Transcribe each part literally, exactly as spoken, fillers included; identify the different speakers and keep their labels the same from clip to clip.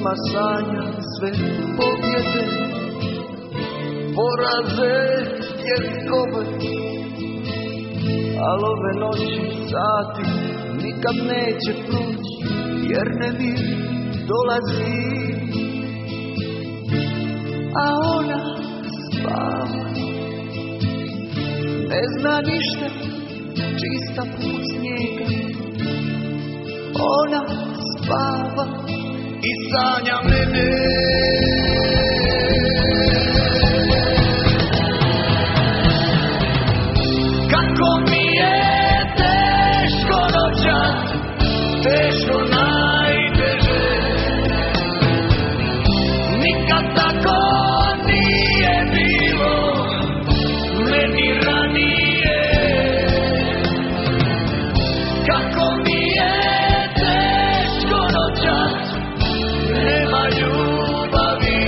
Speaker 1: noćima sanjam sve pobjede, poraze, tjeskobe, al ove noći sati nikad neće proći, jer nemir dolazi, a ona spava, ne zna ništa, čista put snijega. Ona spava i sanja mene. Kako mi je teško noćas, teško najteže, nikad tako nije bilo meni ranije. Kako mi je teško noćas, nema ljubavi,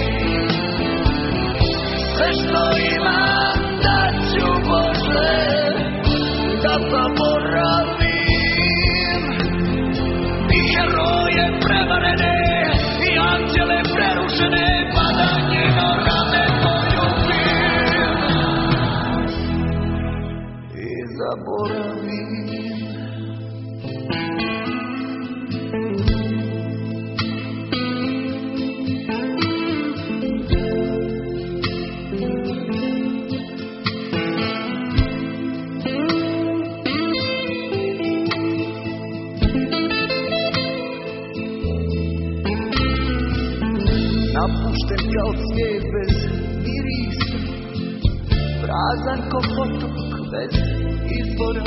Speaker 1: sve što imam daću Bože da zaboravim. I heroje prevarene i anđele prerušene, pa da njeno rame poljubim i zaboravim. Napušten kao cvijet bez mirisa, prazan ko potok bez izvora.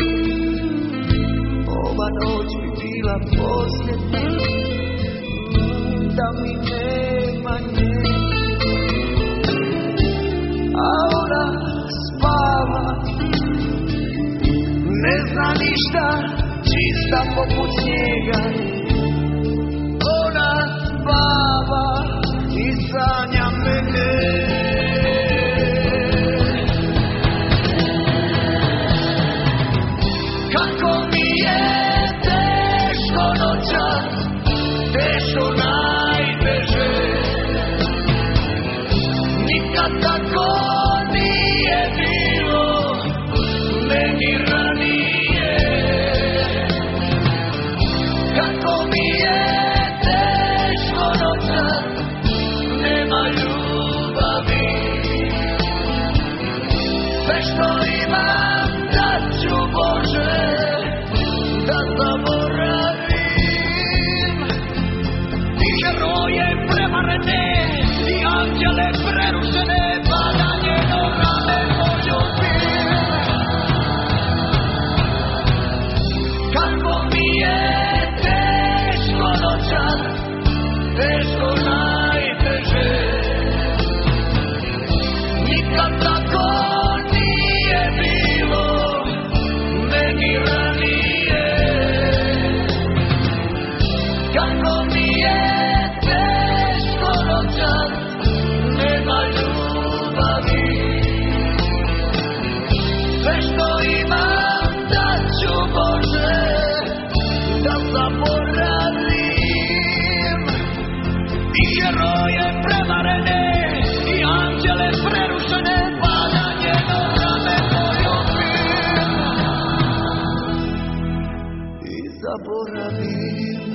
Speaker 1: Ova noć bi bila posljednja da mi nema nje, a ona spava, ne zna ništa, čista poput snijega. Ona spava i sanja mene. Kako mi je teško noćas, teško najteže, nikad tako nije bilo meni ranije. Kako mi je teško noćas, nema ljubavi, sve što imam daću Bože da zaboravim. I heroje prevarene i anđele prerušene, pa da njeno rame poljubim. Kako mi je teško noćas, teško najteže, nikad tako nije bilo meni ranije. Kako mi je teško noćas, nema ljubavi, sve što imam daću Bože da zaboravim. I heroje prevarene i anđele prerušene, pa da njeno rame poljubim i zaboravim.